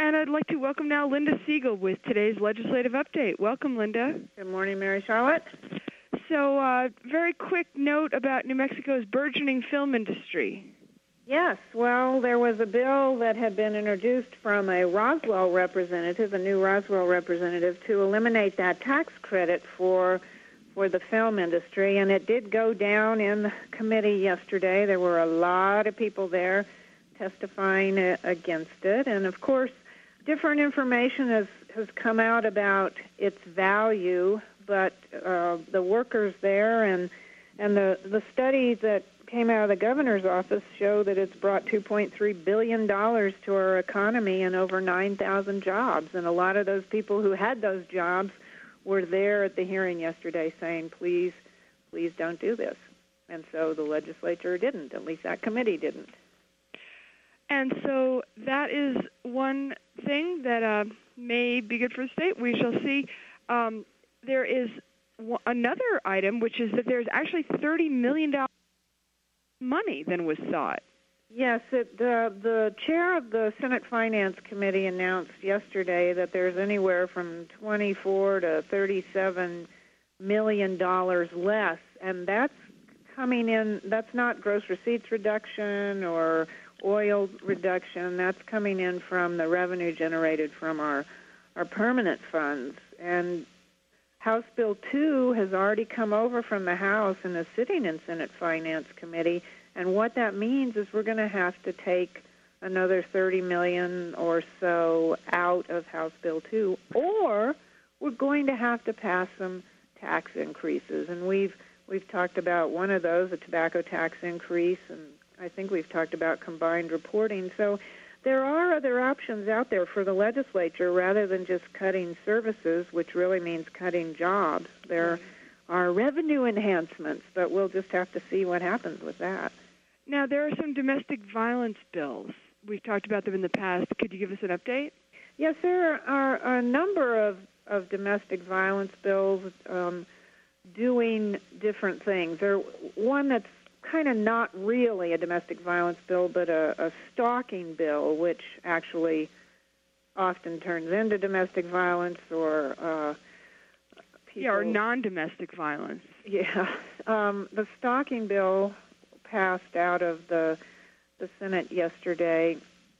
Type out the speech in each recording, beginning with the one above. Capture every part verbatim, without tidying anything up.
And I'd like to welcome now Linda Siegel with today's legislative update. Welcome, Linda. Good morning, Mary Charlotte. So, uh, very quick note about New Mexico's burgeoning film industry. Yes, well, there was a bill that had been introduced from a Roswell representative, a new Roswell representative, to eliminate that tax credit for for the film industry, and it did go down in the committee yesterday. There were a lot of people there testifying uh, against it, and of course, different information has, has come out about its value, but uh, the workers there and and the, the study that came out of the governor's office show that it's brought two point three billion dollars to our economy and over nine thousand jobs, and a lot of those people who had those jobs were there at the hearing yesterday saying, please, please don't do this. And so the legislature didn't, at least that committee didn't. And so that is one thing that uh, may be good for the state. We shall see. Um, there is w- another item, which is that there's actually thirty million dollars money than was sought. Yes, it, the, the chair of the Senate Finance Committee announced yesterday that there's anywhere from twenty-four to thirty-seven million dollars less, and that's coming in, that's not gross receipts reduction or oil reduction, that's coming in from the revenue generated from our, our permanent funds. And House Bill two has already come over from the House and is sitting in Senate Finance Committee, and what that means is we're going to have to take another thirty million dollars or so out of House Bill two, or we're going to have to pass some tax increases. And we've we've talked about one of those, a tobacco tax increase, and I think we've talked about combined reporting. So there are other options out there for the legislature rather than just cutting services, which really means cutting jobs. There mm-hmm. are revenue enhancements, but we'll just have to see what happens with that. Now, there are some domestic violence bills. We've talked about them in the past. Could you give us an update? Yes, there are a number of, of domestic violence bills um, doing different things. There, one that's kind of not really a domestic violence bill, but a, a stalking bill, which actually often turns into domestic violence or uh, people... Yeah, or non-domestic violence. Yeah. Um, the stalking bill passed out of the the Senate yesterday,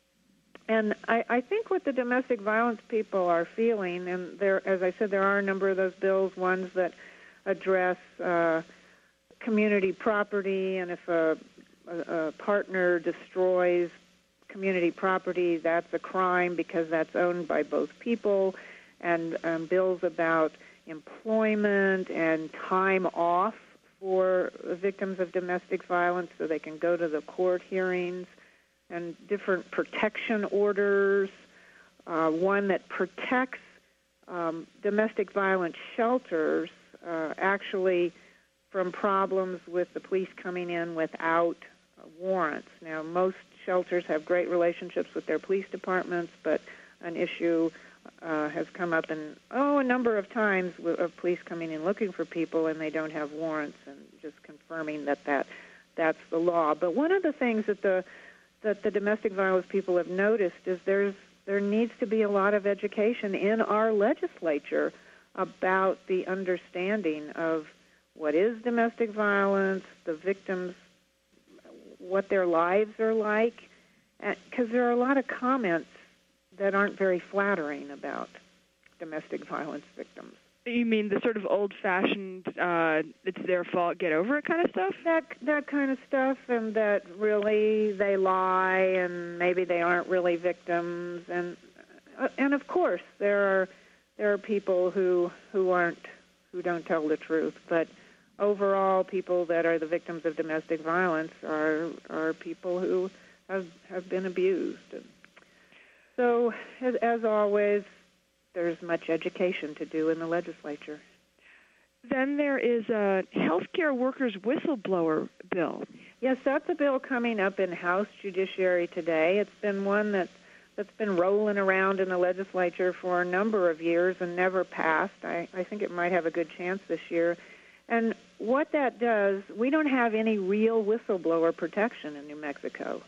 and I, I think what the domestic violence people are feeling, and there, as I said, there are a number of those bills, ones that address uh, community property, and if a, a, a partner destroys community property, that's a crime because that's owned by both people, and um, bills about employment and time off for victims of domestic violence so they can go to the court hearings, and different protection orders, uh, one that protects um, domestic violence shelters uh, actually from problems with the police coming in without uh, warrants. Now, most shelters have great relationships with their police departments, but an issue uh, has come up in, oh, a number of times of police coming in looking for people and they don't have warrants, and just confirming that, that that's the law. But one of the things that the that the domestic violence people have noticed is there's there needs to be a lot of education in our legislature about the understanding of what is domestic violence, the victims, what their lives are like, because there are a lot of comments that aren't very flattering about domestic violence victims. You mean the sort of old-fashioned, uh, it's their fault, get over it kind of stuff? That that kind of stuff, and that really they lie, and maybe they aren't really victims, and uh, and of course there are there are people who who aren't who don't tell the truth, but overall, people that are the victims of domestic violence are are people who have have been abused. So, as, as always, there's much education to do in the legislature. Then there is a healthcare workers whistleblower bill. Yes, that's a bill coming up in House Judiciary today. It's been one that, that's been rolling around in the legislature for a number of years and never passed. I, I think it might have a good chance this year. And what that does, we don't have any real whistleblower protection in New Mexico.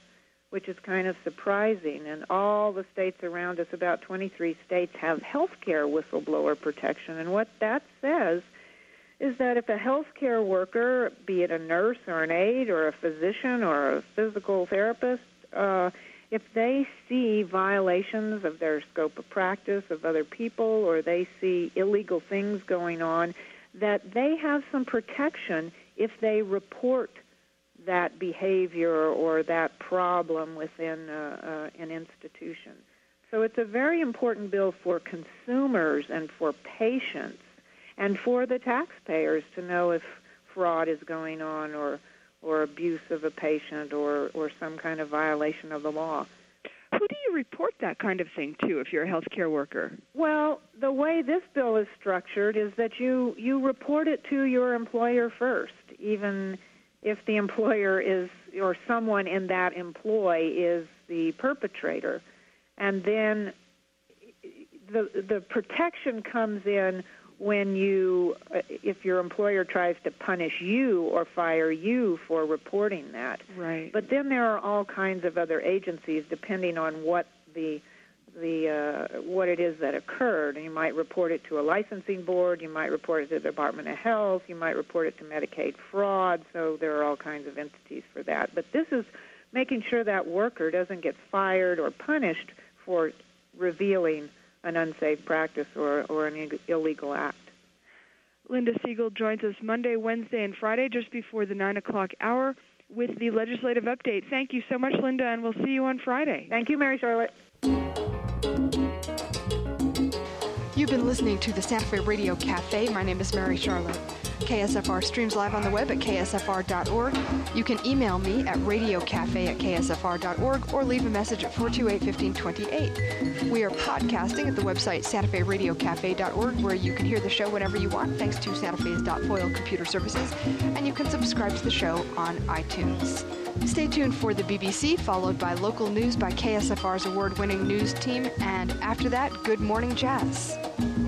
which is kind of surprising. And all the states around us, about twenty-three states, have health care whistleblower protection. And what that says is that if a healthcare worker, be it a nurse or an aide or a physician or a physical therapist, uh, if they see violations of their scope of practice of other people, or they see illegal things going on, that they have some protection if they report that behavior or that problem within uh, uh, an institution. So it's a very important bill for consumers and for patients, and for the taxpayers to know if fraud is going on or or abuse of a patient or, or some kind of violation of the law. Who do you report that kind of thing to if you're a healthcare worker? Well, the way this bill is structured is that you, you report it to your employer first, even if the employer is, or someone in that employ is the perpetrator. And then the the protection comes in when you, if your employer tries to punish you or fire you for reporting that. Right. But then there are all kinds of other agencies depending on what the the uh, what it is that occurred. And you might report it to a licensing board. You might report it to the Department of Health. You might report it to Medicaid fraud. So there are all kinds of entities for that. But this is making sure that worker doesn't get fired or punished for revealing an unsafe practice or, or an illegal act. Linda Siegel joins us Monday, Wednesday, and Friday just before the nine o'clock hour with the legislative update. Thank you so much, Linda, and we'll see you on Friday. Thank you, Mary Charlotte. You've been listening to the Santa Fe Radio Cafe. My name is Mary Charlotte. K S F R streams live on the web at K S F R dot org. You can email me at radiocafe at K S F R dot org or leave a message at four two eight, one five two eight. We are podcasting at the website Santa Fe Radio Cafe dot org, where you can hear the show whenever you want, thanks to Santa Fe's .foil computer services, and you can subscribe to the show on iTunes. Stay tuned for the B B C, followed by local news by K S F R's award-winning news team, and after that, Good Morning Jazz.